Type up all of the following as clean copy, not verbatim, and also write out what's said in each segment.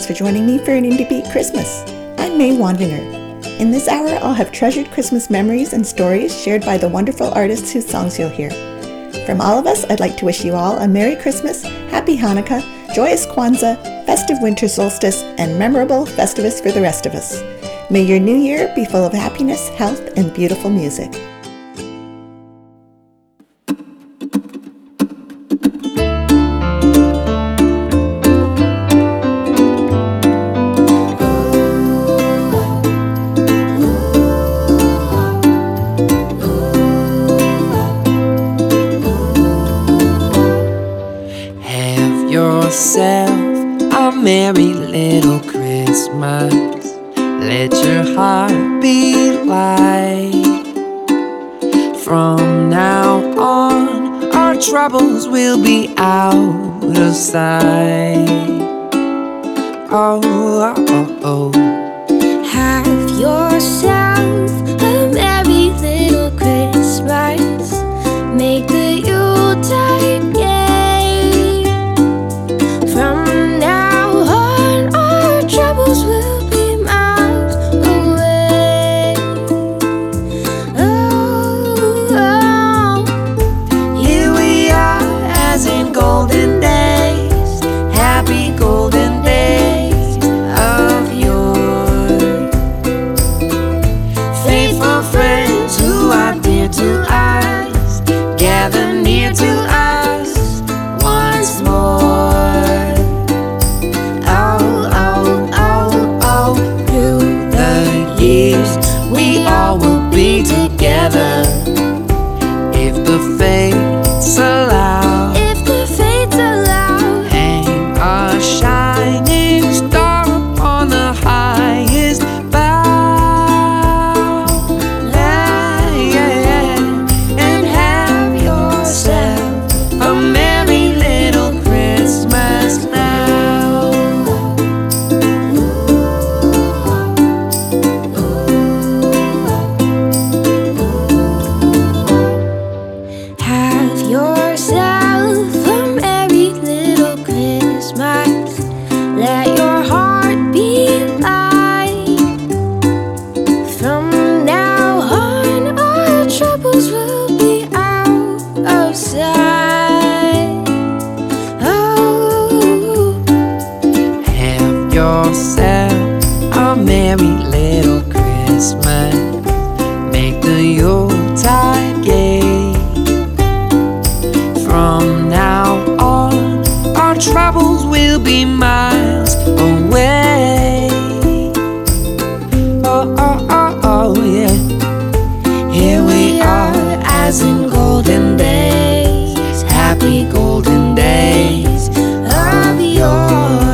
Thanks for joining me for an Indie Beat Christmas. I'm May Wandinger. In this hour, I'll have treasured Christmas memories and stories shared by the wonderful artists whose songs you'll hear. From all of us, I'd like to wish you all a Merry Christmas, Happy Hanukkah, Joyous Kwanzaa, Festive Winter Solstice, and memorable Festivus for the rest of us. May your new year be full of happiness, health, and beautiful music. Yourself a merry little Christmas. Let your heart be light. From now on, our troubles will be out of sight. Oh, oh, oh, oh. Have yourself a merry little Christmas. Make the Yuletide gay. From now on, our troubles will be miles away. Oh, oh. Here we are, as in golden days, happy golden days of yore. Faithful friends who are dear to us, gather near to us once more. We all will be together if the fates allow. If the fates allow, hang a shining star upon the highest bough. And have yourself a merry little Christmas now. Yourself a merry little Christmas. Make the Yuletide gay. From now on, our troubles will be miles away. Oh, oh, oh, oh, yeah. Here we are, as in golden days, happy golden days of yore.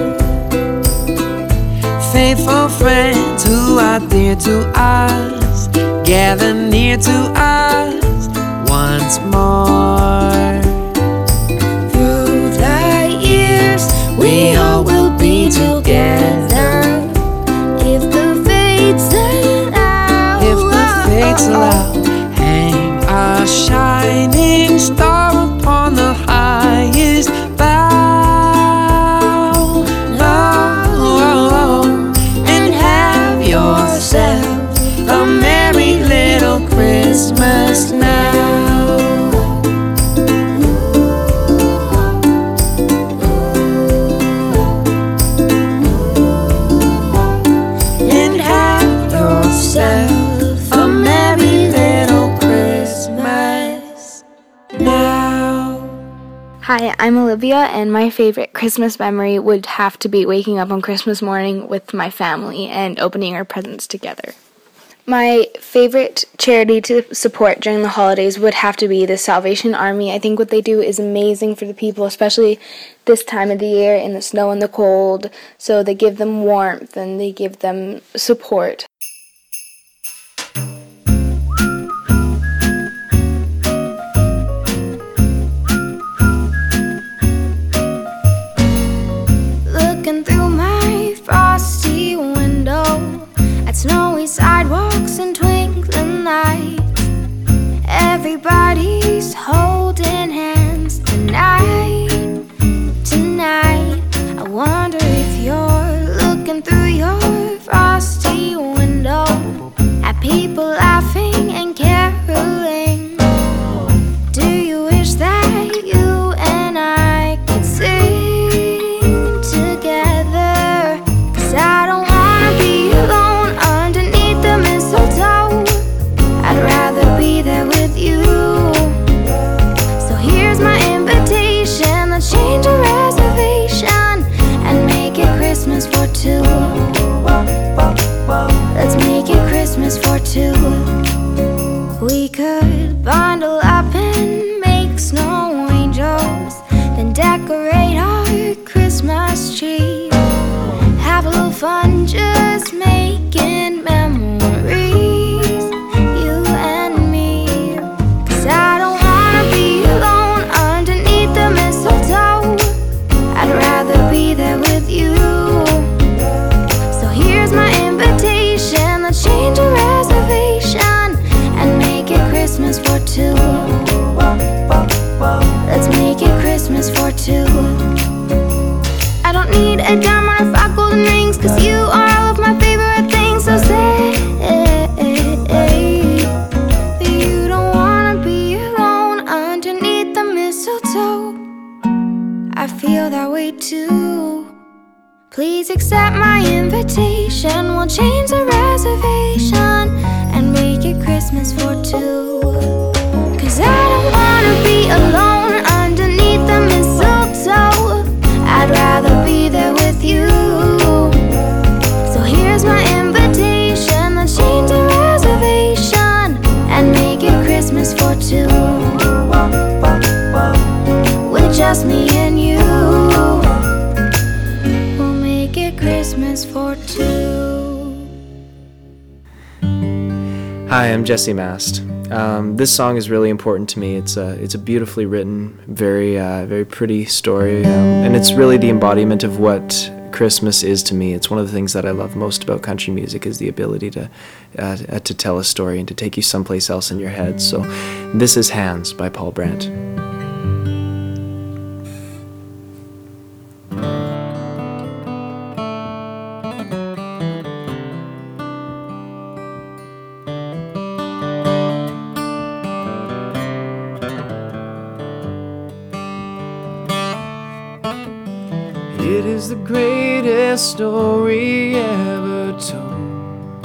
Faithful friends who are dear to us, gather near to us once more. through the years, We all will be together if the fates allow. if the fates allow. Hang a shining star upon the highest bough. Yourself a merry little Christmas now. And have yourself a merry little Christmas now. Hi, I'm Olivia, and my favorite Christmas memory would have to be waking up on Christmas morning with my family and opening our presents together. My favorite charity to support during the holidays would have to be the Salvation Army. I think what they do is amazing for the people, especially this time of the year in the snow and the cold. So they give them warmth and they give them support. Looking through my frosty window at snowy sidewalks and twinkling lights. Everybody's holding hands tonight. I wonder if you're decorate our Christmas tree. Have a little fun just making memories, you and me. 'Cause I don't wanna be alone underneath the mistletoe. I'd rather be there with you. So here's my invitation, let's change a reservation and make it Christmas for two. Let's make it Christmas for two. I don't need a diamond or 5 golden rings, 'cause you are all of my favorite things. So say that you don't wanna be alone underneath the mistletoe. I feel that way too. Please accept my invitation, we'll change the reservation and make it Christmas for two. 'Cause I don't wanna be alone underneath the mistletoe. I'd rather be there with you. So here's my invitation, let's change the reservation and make it Christmas for two. With just me and you, we'll make it Christmas for two. Hi, I'm Jesse Mast. This song is really important to me. It's a beautifully written, very pretty story, and it's really the embodiment of what Christmas is to me. It's one of the things that I love most about country music, is the ability to tell a story and to take you someplace else in your head. So, this is Hands by Paul Brandt. It is the greatest story ever told.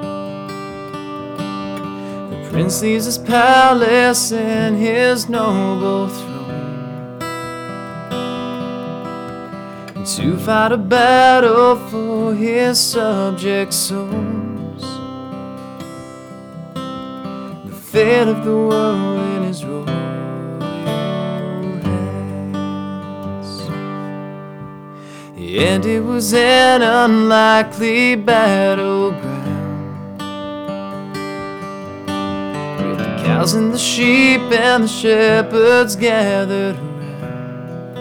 The prince leaves his palace and his noble throne, and to fight a battle for his subjects' souls. The fate of the world in his royal hands. And it was an unlikely battleground, where the cows and the sheep and the shepherds gathered around.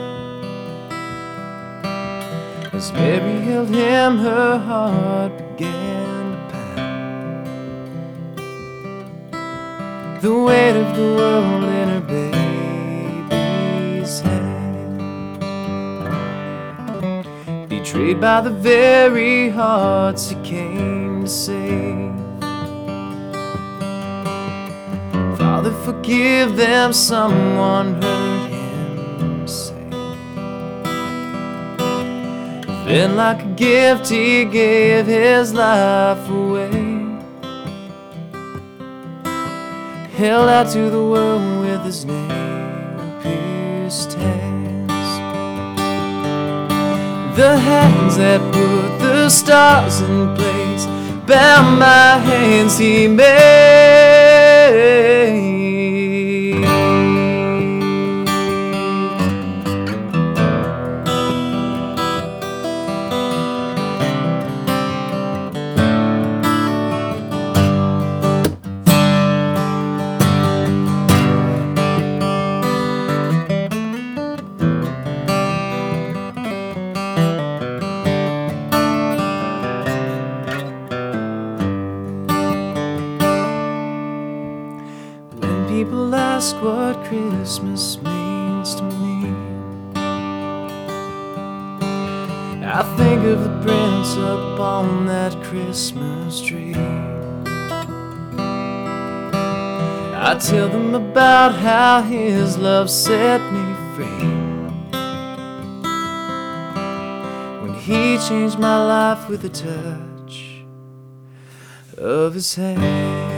As Mary held him, her heart began to pound. The weight of the world in her baby's hand. Betrayed by the very hearts he came to save. Father, forgive them, someone heard him say. Then like a gift he gave his life away, held out to the world with his nail-pierced hands. The hands that put the stars in place, bound my hands he made. People ask what Christmas means to me, I think of the prince up on that Christmas tree. I tell them about how his love set me free, when he changed my life with a touch of his hand.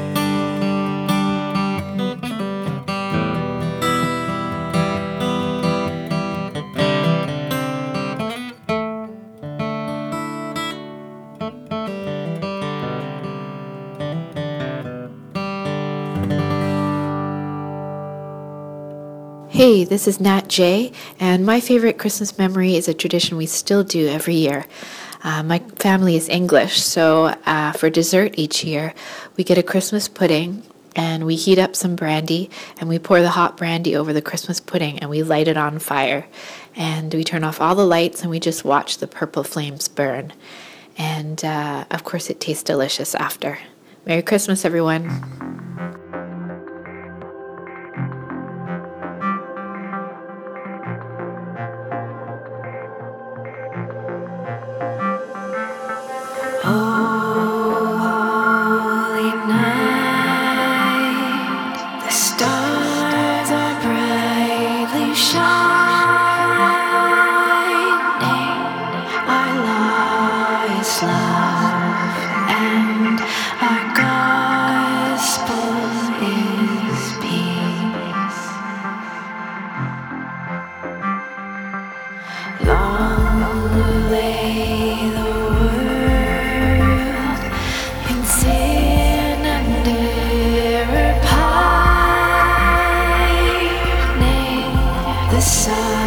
Hey, this is Nat J, and my favorite Christmas memory is a tradition we still do every year. My family is English, so for dessert each year, we get a Christmas pudding, and we heat up some brandy, and we pour the hot brandy over the Christmas pudding, and we light it on fire. And we turn off all the lights, and we just watch the purple flames burn. And, of course, it tastes delicious after. Merry Christmas, everyone. Holy night, the stars are brightly shining. Our law is love, and our gospel is peace. Long lay the world in sin and error pining. The sun